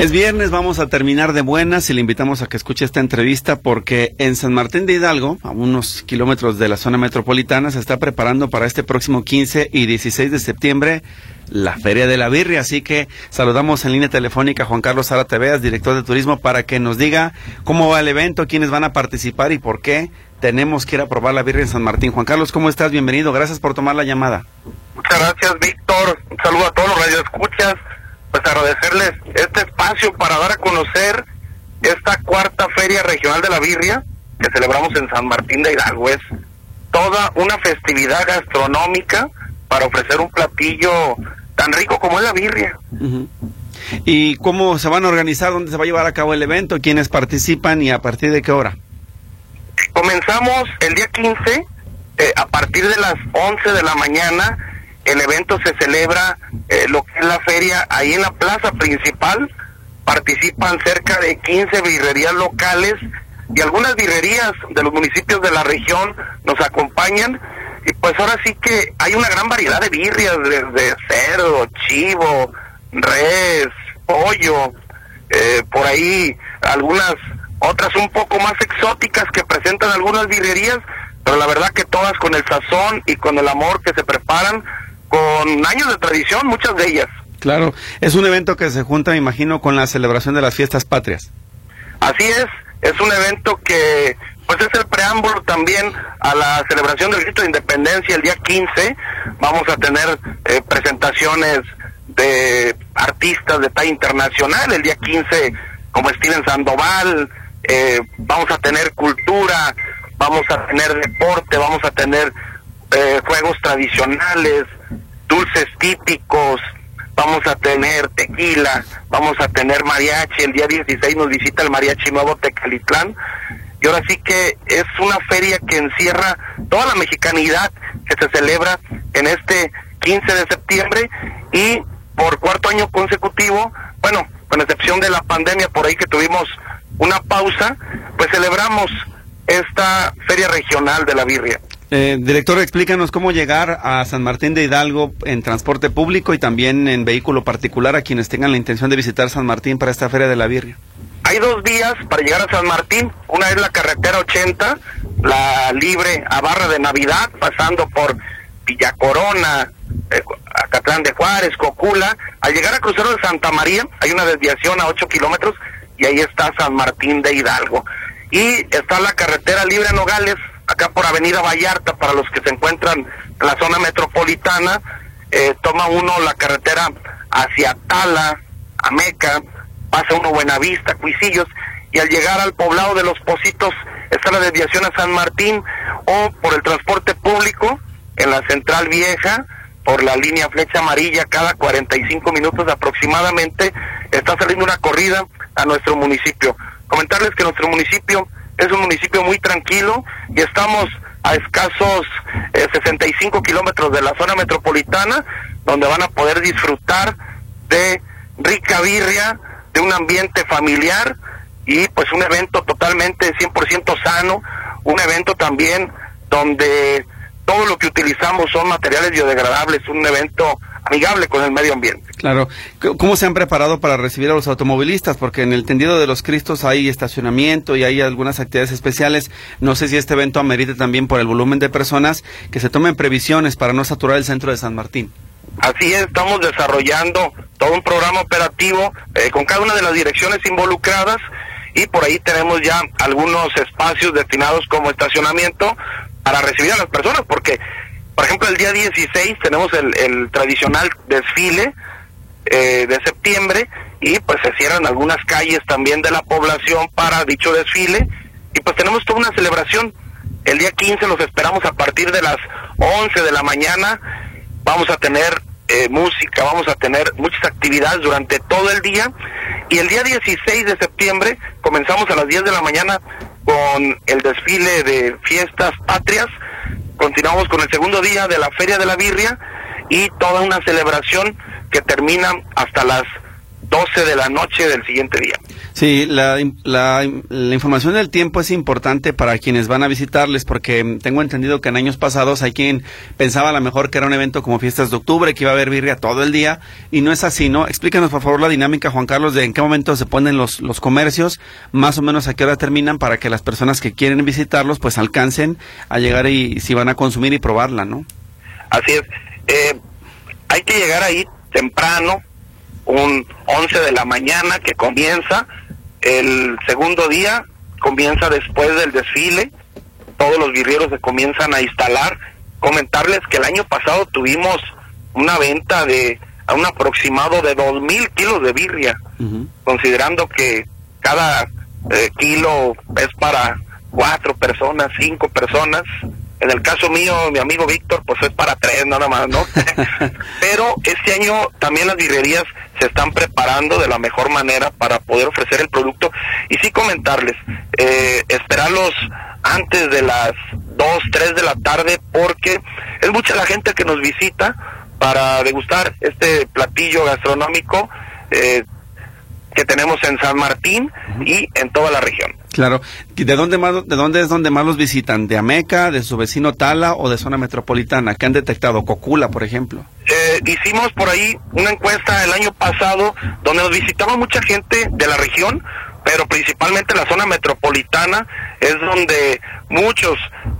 Es viernes, vamos a terminar de buenas y le invitamos a que escuche esta entrevista porque en San Martín de Hidalgo, a unos kilómetros de la zona metropolitana, se está preparando para este próximo 15 y 16 de septiembre la Feria de la Birria. Así que saludamos en línea telefónica a Juan Carlos Zárate Veas, director de turismo, para que nos diga cómo va el evento, quiénes van a participar y por qué tenemos que ir a probar la birria en San Martín. Juan Carlos, ¿cómo estás? Bienvenido, gracias por tomar la llamada. Muchas gracias, Víctor. Un saludo a todos los radioescuchas. Pues agradecerles este espacio para dar a conocer esta cuarta Feria Regional de la Birria que celebramos en San Martín de Hidalgo. Es toda una festividad gastronómica para ofrecer un platillo tan rico como es la birria. Uh-huh. ¿Y cómo se van a organizar? ¿Dónde se va a llevar a cabo el evento? ¿Quiénes participan y a partir de qué hora? Comenzamos el día 15, a partir de las 11 de la mañana. El evento se celebra, lo que es la feria, ahí en la plaza principal. Participan cerca de 15 birrerías locales y algunas birrerías de los municipios de la región nos acompañan. Y pues ahora sí que hay una gran variedad de birrias, desde cerdo, chivo, res, pollo, por ahí algunas otras un poco más exóticas que presentan algunas birrerías, pero la verdad que todas con el sazón y con el amor que se preparan, con años de tradición, muchas de ellas. Claro, es un evento que se junta, me imagino, con la celebración de las fiestas patrias. Así es un evento que pues es el preámbulo también a la celebración del grito de independencia el día 15. Vamos a tener presentaciones de artistas de talla internacional, el día 15 como Steven Sandoval, vamos a tener cultura, vamos a tener deporte, vamos a tener juegos tradicionales, dulces típicos, vamos a tener tequila, vamos a tener mariachi. El día 16 nos visita el Mariachi Nuevo Tecalitlán, y ahora sí que es una feria que encierra toda la mexicanidad que se celebra en este 15 de septiembre, y por cuarto año consecutivo, bueno, con excepción de la pandemia por ahí que tuvimos una pausa, pues celebramos esta feria regional de la birria. Director, explícanos cómo llegar a San Martín de Hidalgo en transporte público y también en vehículo particular a quienes tengan la intención de visitar San Martín para esta Feria de la Birria. Hay dos vías para llegar a San Martín. Una es la carretera 80, la libre a Barra de Navidad, pasando por Villa Corona, Acatlán de Juárez, Cocula. Al llegar a Crucero de Santa María hay una desviación a 8 kilómetros y ahí está San Martín de Hidalgo. Y está la carretera libre a Nogales, acá por Avenida Vallarta, para los que se encuentran en la zona metropolitana. Toma uno la carretera hacia Tala, Ameca, pasa uno Buenavista, Cuisillos, y al llegar al poblado de Los Pocitos está la desviación a San Martín, o por el transporte público en la Central Vieja, por la línea Flecha Amarilla, cada 45 minutos aproximadamente está saliendo una corrida a nuestro municipio. Comentarles que nuestro municipio es un municipio muy tranquilo y estamos a escasos 65 kilómetros de la zona metropolitana, donde van a poder disfrutar de rica birria, de un ambiente familiar y pues un evento totalmente 100% sano, un evento también donde todo lo que utilizamos son materiales biodegradables, un evento amigable con el medio ambiente. Claro. ¿Cómo se han preparado para recibir a los automovilistas? Porque en el tendido de los Cristos hay estacionamiento y hay algunas actividades especiales. No sé si este evento amerite también, por el volumen de personas, que se tomen previsiones para no saturar el centro de San Martín. Así es, estamos desarrollando todo un programa operativo con cada una de las direcciones involucradas, y por ahí tenemos ya algunos espacios destinados como estacionamiento para recibir a las personas, porque por ejemplo el día 16 tenemos el tradicional desfile de septiembre, y pues se cierran algunas calles también de la población para dicho desfile, y pues tenemos toda una celebración. El día 15 los esperamos a partir de las 11 de la mañana. Vamos a tener música, vamos a tener muchas actividades durante todo el día, y el día 16 de septiembre comenzamos a las 10 de la mañana con el desfile de fiestas patrias. Continuamos con el segundo día de la Feria de la Birria y toda una celebración que termina hasta las 2 12 de la noche del siguiente día. Sí, la información del tiempo es importante para quienes van a visitarles, porque tengo entendido que en años pasados hay quien pensaba a lo mejor que era un evento como Fiestas de Octubre, que iba a haber birria todo el día, y no es así, ¿no? Explícanos por favor la dinámica, Juan Carlos, de en qué momento se ponen los comercios, más o menos a qué hora terminan, para que las personas que quieren visitarlos pues alcancen a llegar y si van a consumir y probarla, ¿no? Así es, hay que llegar ahí temprano, un 11 de la mañana que comienza. El segundo día comienza después del desfile, todos los birrieros se comienzan a instalar. Comentarles que el año pasado tuvimos una venta a un aproximado de 2,000 kilos de birria, considerando que cada kilo es para 4 personas, 5 personas. En el caso mío, mi amigo Víctor, pues es para 3 nada más, ¿no? Pero este año también las birrerías se están preparando de la mejor manera para poder ofrecer el producto. Y sí comentarles, esperarlos antes de las 2, 3 de la tarde, porque es mucha la gente que nos visita para degustar este platillo gastronómico que tenemos en San Martín y en toda la región. Claro. ¿De dónde es donde más los visitan? ¿De Ameca, de su vecino Tala o de zona metropolitana? ¿Qué han detectado? Cocula, por ejemplo. Hicimos por ahí una encuesta el año pasado donde nos visitaba mucha gente de la región, pero principalmente la zona metropolitana es donde muchos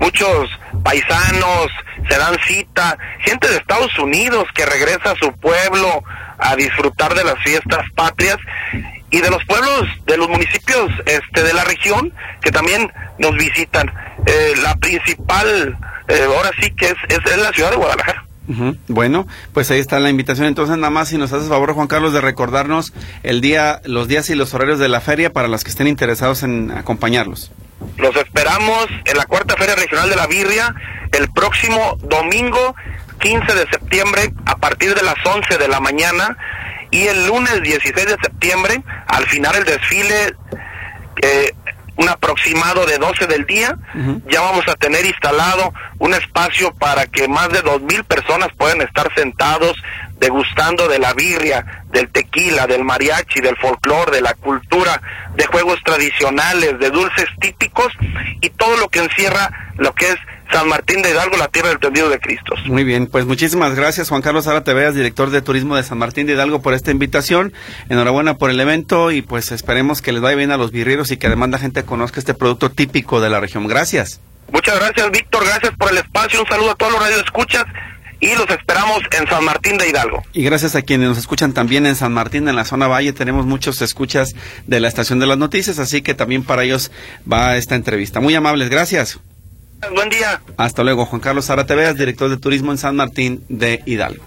paisanos se dan cita, gente de Estados Unidos que regresa a su pueblo a disfrutar de las fiestas patrias, y de los pueblos, de los municipios de la región que también nos visitan. La principal, ahora sí que es la ciudad de Guadalajara. Bueno, pues ahí está la invitación. Entonces, nada más si nos haces favor, Juan Carlos, de recordarnos los días y los horarios de la feria para los que estén interesados en acompañarlos. Los esperamos en la Cuarta Feria Regional de la Birria el próximo domingo 15 de septiembre a partir de las 11 de la mañana, y el lunes 16 de septiembre al final el desfile, un aproximado de 12 del día, ya vamos a tener instalado un espacio para que más de 2,000 personas puedan estar sentados degustando de la birria, del tequila, del mariachi, del folclor, de la cultura, de juegos tradicionales, de dulces típicos y todo lo que encierra lo que es San Martín de Hidalgo, la tierra del tendido de Cristos. Muy bien, pues muchísimas gracias, Juan Carlos Zárate Veas, director de turismo de San Martín de Hidalgo, por esta invitación. Enhorabuena por el evento y pues esperemos que les vaya bien a los birreros y que además la gente conozca este producto típico de la región. Gracias. Muchas gracias, Víctor, gracias por el espacio, un saludo a todos los radioescuchas y los esperamos en San Martín de Hidalgo. Y gracias a quienes nos escuchan también en San Martín, en la zona Valle, tenemos muchos escuchas de la estación de las noticias, así que también para ellos va esta entrevista. Muy amables, gracias. Buen día. Hasta luego, Juan Carlos Zárate Veas, director de turismo en San Martín de Hidalgo.